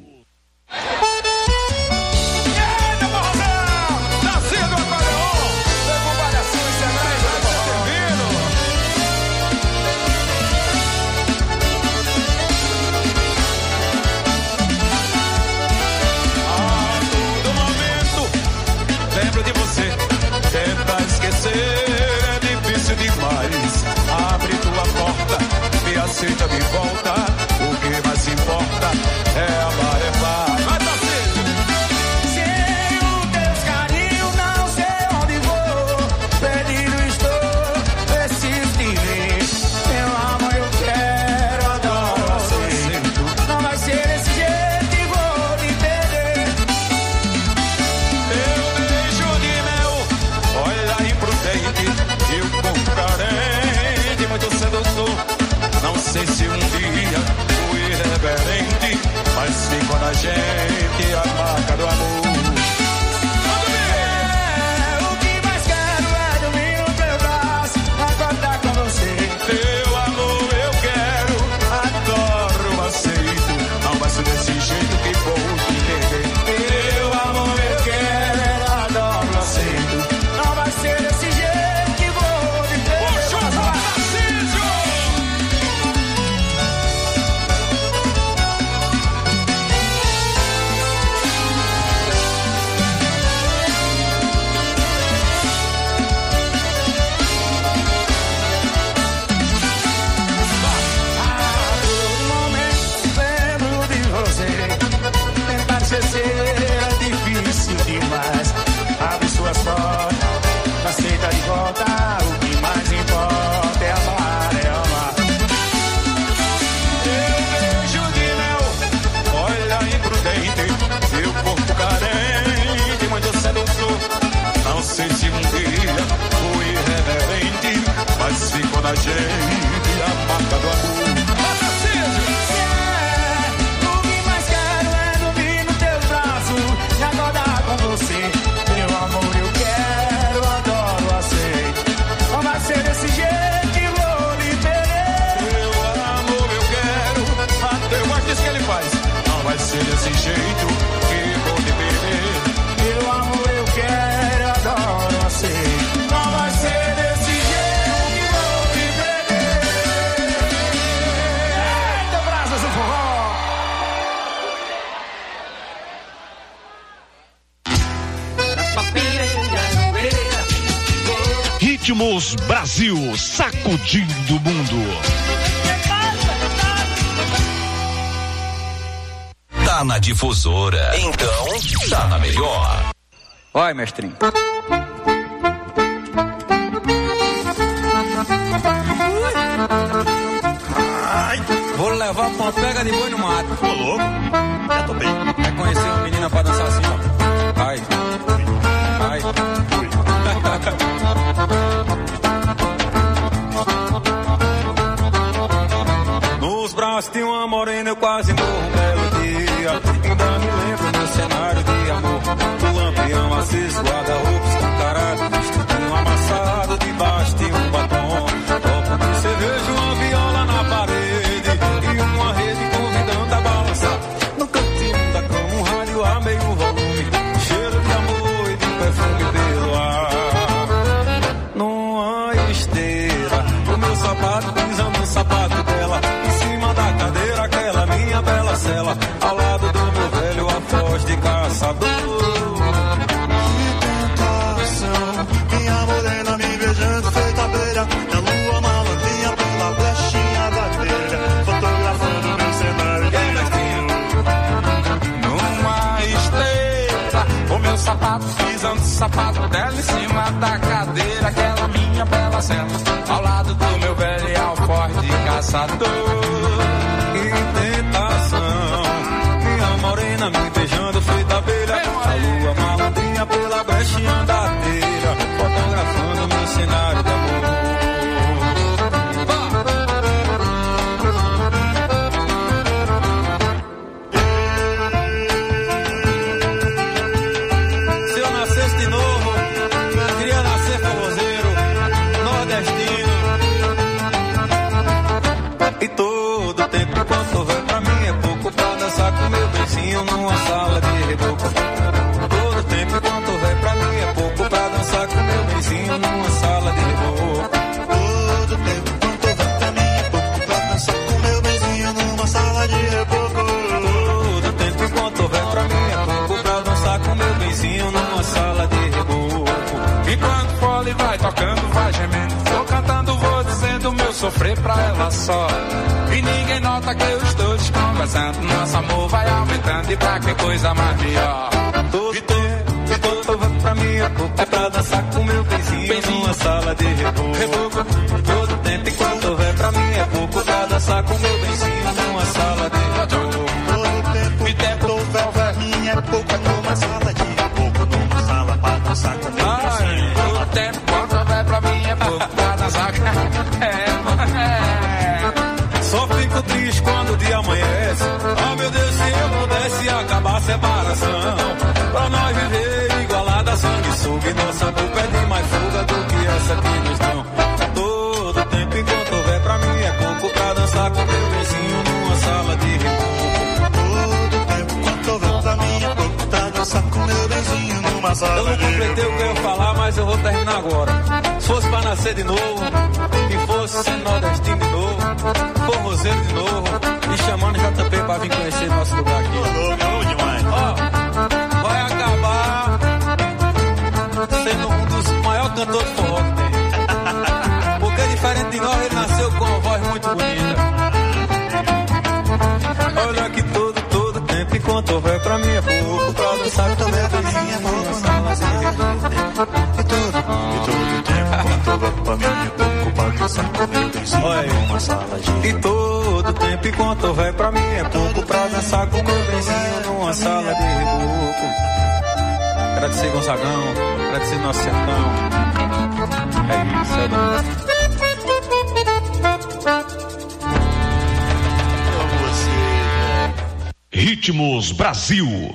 Nascido a Coreon, levou variação e cenário, vai ser termino. A todo momento, lembro de você. Tenta esquecer, é difícil demais. Abre tua porta, me aceita de volta. O que mais importa é amar, é amar. Vai, Tarcísio! Sem o teu carinho, não sei onde vou. Perdido estou, preciso de ver. Eu amo, eu quero, adoro, aceito. Não vai ser desse jeito e vou te perder. Meu beijo de mel, olha imprudente. Eu com carente, muito sedutor. Não sei se um dia fui irreverente, mas ficou na gente a marca do amor. É, o que mais quero é dormir no teu braço, acordar com você. Teu amor eu quero, adoro, aceito. Não vai ser desse jeito que vou te perder. Teu amor eu quero, adoro, aceito. Não vai ser desse jeito que vou te perder. Puxa, Tarcísio! É difícil demais. Abre suas portas, aceita de volta. O que mais importa é amar, é amar. Teu beijo de mel, olha imprudente. Seu corpo carente, muito sedutor. Não sei se um dia fui irreverente, mas ficou na gente a marca do amor. Você, meu amor, eu quero, adoro, aceito. Não vai ser desse jeito que vou lhe perder. Meu amor, eu quero, até eu gosto disso que ele faz. Não vai ser desse jeito que vou lhe perder. Meu amor, eu quero, adoro, aceito. Não vai ser desse jeito que vou lhe perder. Eita, brasas do forró. Ritmos Brasil, sacudindo o mundo. Tá na Difusora, então tá na melhor. Vai, mestrinho. Ai, vou levar pra uma pega de boi no mato. Tô louco? Já tô bem. Vai conhecer uma menina pra dançar assim, ó. Ai, ai. Nos braços de uma morena eu quase morro um belo dia. Ainda me lembro meu cenário de amor. O lampião aceso, guarda-roupa escancarado, vestidinho amassado debaixo de um batom. Copo de cerveja, uma viola na parede e uma rede convidando a balançar. No cantinho da cama um rádio a meio volume, cheiro de amor e de perfume pelo ar. Numa esteira, o meu sapato pisando no sapato dela, em cima da cadeira aquela minha bela cela, ao lado do meu velho alfoz de caçador. Minha morena me beijando feita abelha, na lua malandrinha pela brechinha da telha, fotografando meu cenário de numa esteira, o meu sapato pisando o sapato dela em cima da cadeira, aquela minha bela cena, ao lado do meu velho alforje de caçador. Que tentação, minha morena me beijando feita abelha, a lua malandrinha pela brechinha da telha, fotografando meu cenário de amor. Se eu nascesse de novo, eu queria nascer forrozeiro, nordestino. quanto houver pra mim é pouco pra dançar com meu benzinho numa sala de reboco. Todo tempo enquanto houver pra mim é pouco pra dançar com meu benzinho numa sala de reboco. Todo tempo enquanto houver pra mim é pouco pra dançar com meu benzinho numa sala de reboco. Todo tempo enquanto houver pra mim é pouco pra dançar com meu benzinho numa sala de reboco. Enquanto o fole vai tocando, vai gemendo, vou cantando, vou dizendo meu sofrer pra ela só. E ninguém nota que eu estou desconversando, nosso amor vai aumentando e pra que coisa mais melhor. Todo tempo enquanto houver pra mim é pouco pra dançar com meu benzinho numa sala de reboco. reboco. Todo tempo enquanto houver pra mim é pouco pra dançar com meu benzinho numa sala de reboco. Todo tempo enquanto houver pra mim é pouco numa sala de reboco, numa sala pra dançar com meu benzinho. Todo tempo enquanto houver pra mim é pouco pra dançar. É, é. Só fico triste quando o dia amanhece. Oh meu Deus, se eu pudesse acabar a separação, pra nós viver igualada, sangue suga, e nossa boca é de mais fuga do que essa que nos dão. Todo tempo enquanto houver pra mim é pouco pra dançar com meu vizinho numa sala de reboco. Todo tempo enquanto houver pra mim é pouco pra dançar com meu vizinho numa sala de reboco. Eu não completei o que eu ia falar, mas eu vou terminar agora. Se fosse pra nascer de novo, e fosse ser nordestino de novo, forrozeiro de novo, e chamando J P pra vir conhecer nosso lugar aqui. Bom demais. Ó, vai acabar sendo um dos maiores cantores de forró que tem. Porque diferente de nós, ele nasceu com uma voz muito bonita. Olha que todo, todo tempo, enquanto houver pra mim é pouco pra dançar com meu vizinho é pouco. E todo, e todo tempo, enquanto houver pra mim é pouco pra dançar com meu vizinho numa sala de reboco. E todo tempo enquanto houver pra mim é pouco pra dançar com meu vizinho numa sala de reboco. Agradecer Gonzagão, agradecer nosso sertão. É isso, é nóis. Ritmos Brasil.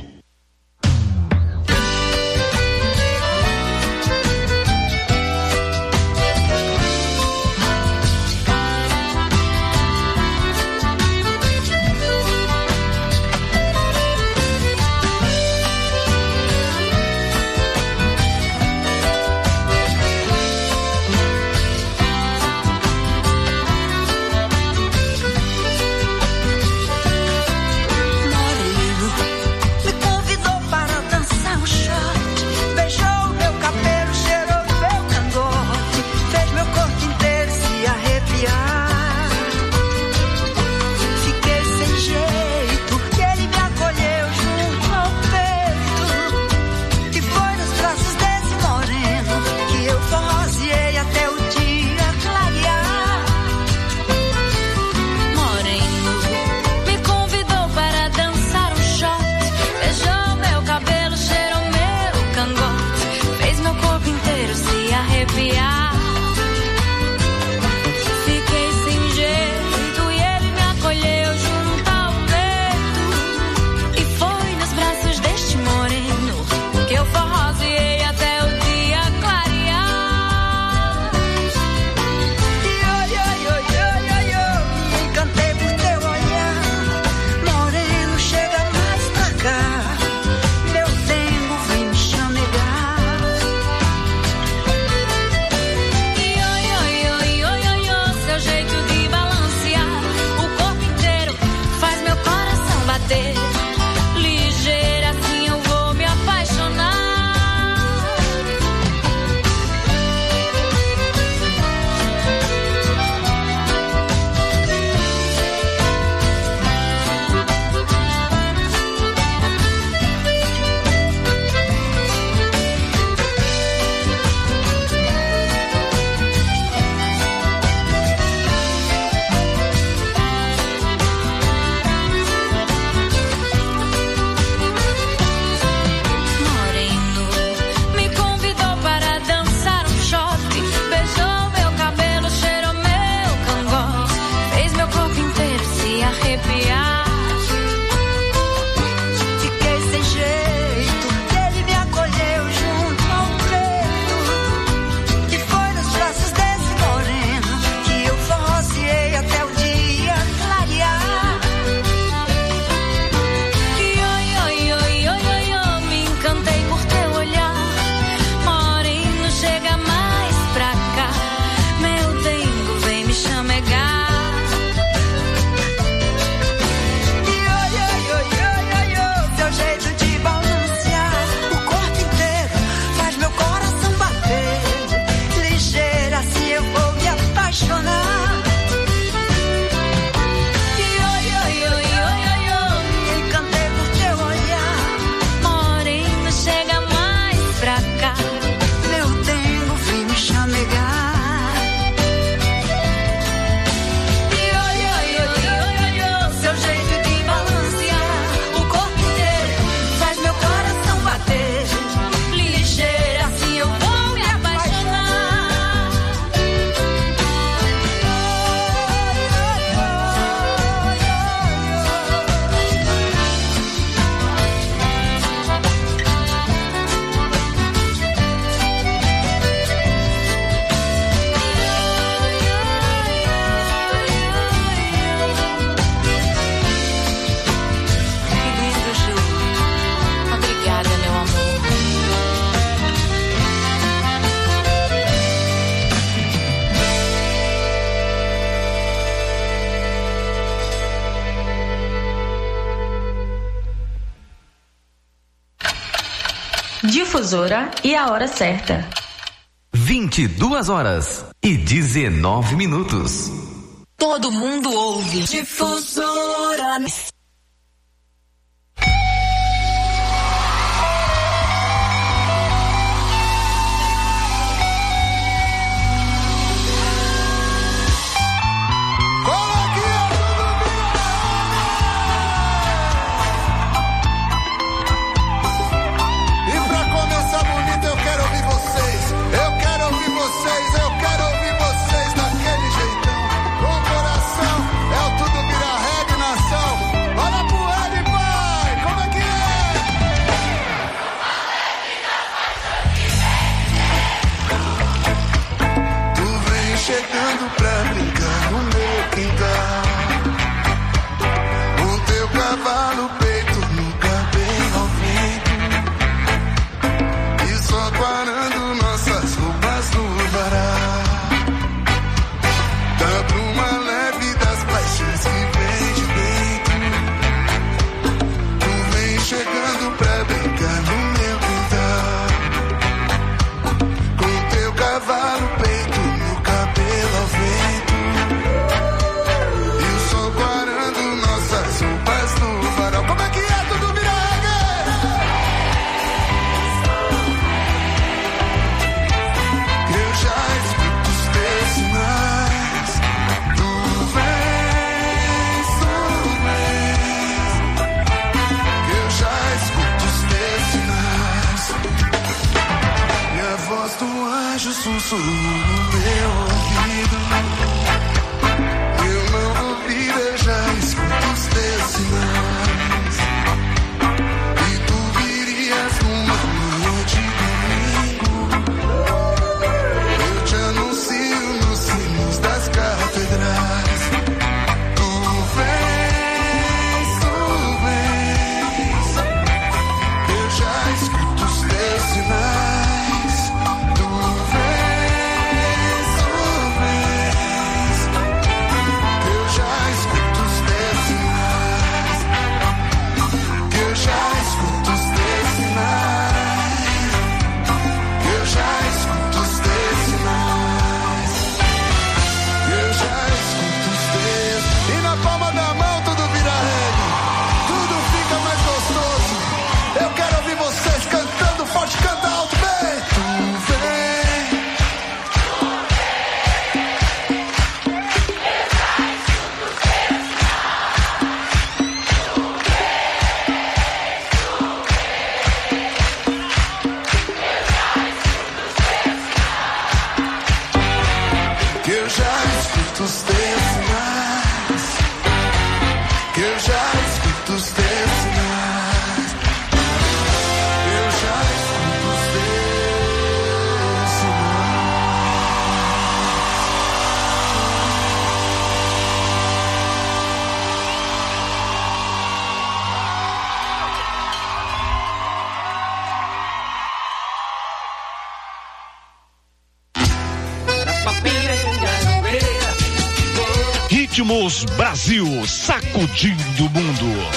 Difusora e a hora certa. vinte e duas horas e dezenove minutos. Todo mundo ouve. Difusora. Sussurro no meu ouvido, eu não duvido, eu já escuto os teus sinais. E tu virias numa noite de domingo, eu te anuncio nos sinos das catedrais. Tu vens, tu vens, eu já escuto os teus sinais. Ritmos Brasil, sacudindo o mundo.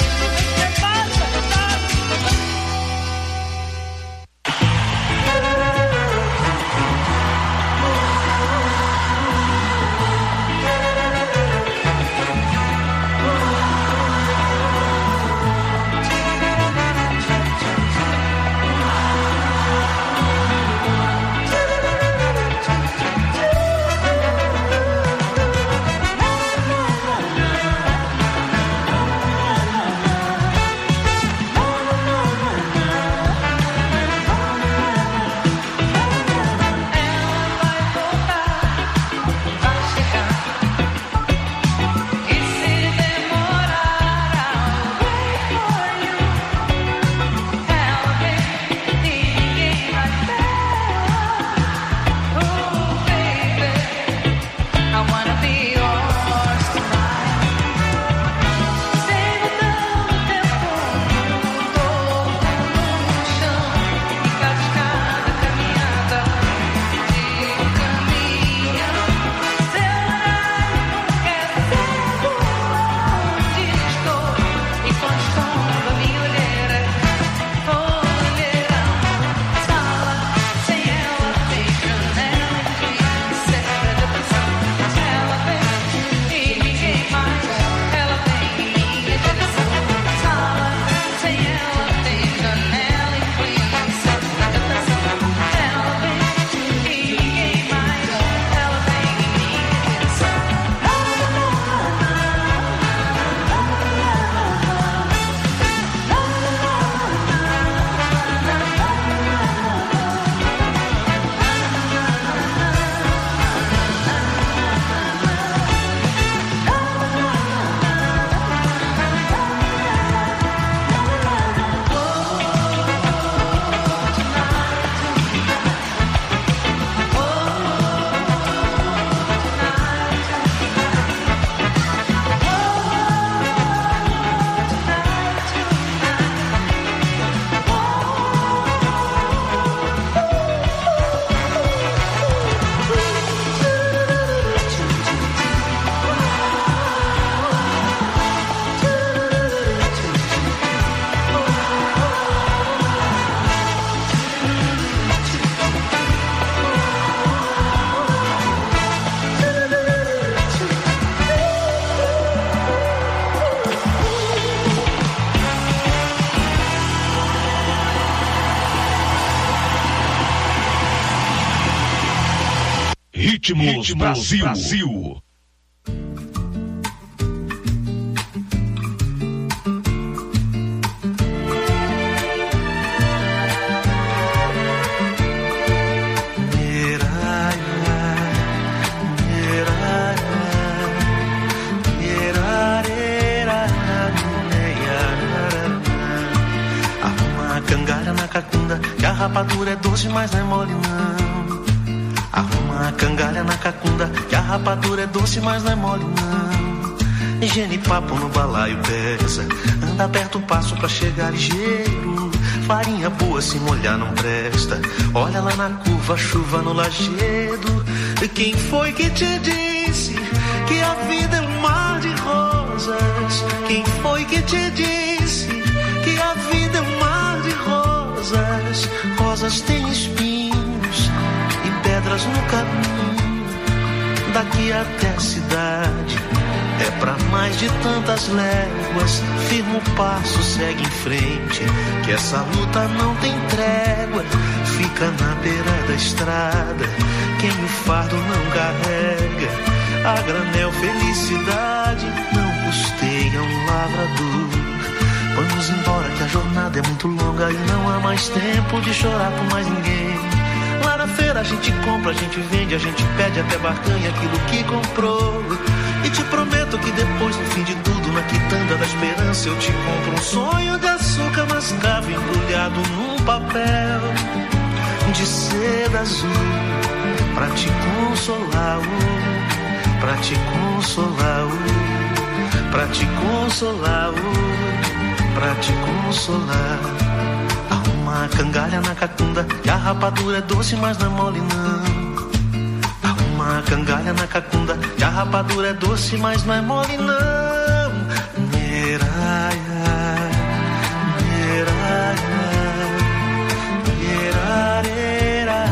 Ritmos, Ritmos Brasil. Brasil. Que a rapadura é doce, mas não é mole não. Arruma a cangalha na cacunda, que a rapadura é doce, mas não é mole não. Genipapo no balaio pesa, anda perto o passo pra chegar ligeiro. Farinha boa se molhar não presta, olha lá na curva, chuva no lajedo. Quem foi que te disse que a vida é um mar de rosas? Quem foi que te disse que a vida é um mar de rosas? Rosas têm espinhos e pedras no caminho. Daqui até a cidade é pra mais de tantas léguas. Firma o passo, segue em frente, que essa luta não tem trégua. Fica na beira da estrada quem o fardo não carrega. A granel felicidade não custeia um lavrador. Vamos embora que a jornada é muito longa e não há mais tempo de chorar por mais ninguém. Lá na feira a gente compra, a gente vende, a gente pede até barganha aquilo que comprou. E te prometo que depois, no fim de tudo, na quitanda da esperança, eu te compro um sonho de açúcar mascavo embrulhado num papel de seda azul, pra te consolar, oh, pra te consolar, oh, pra te consolar, oh, pra te consolar. Arruma a cangalha na cacunda, que a rapadura é doce, mas não é mole não. Arruma a cangalha na cacunda, que a rapadura é doce, mas não é mole não. Meraia, meraia, merareira,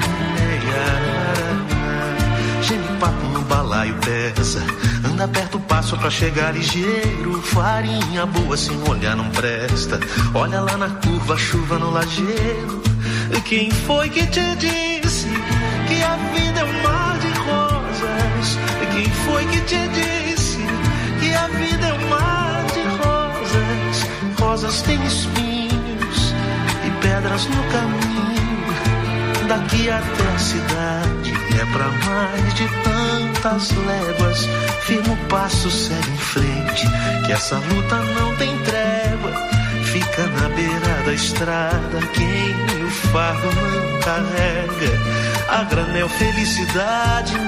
meia. Genipapo no balaio pesa, anda perto o passo pra chegar ligeiro. Farinha boa se molhar não presta, olha lá na curva, chuva no lajedo. Quem foi que te disse que a vida é um mar de rosas? Quem foi que te disse que a vida é um mar de rosas? Rosas têm espinhos e pedras no caminho. Daqui até a cidade é pra mais de tantas léguas. Firma o passo, segue em frente, que essa luta não tem trégua. Fica na beira da estrada quem o fardo não carrega. A granel felicidade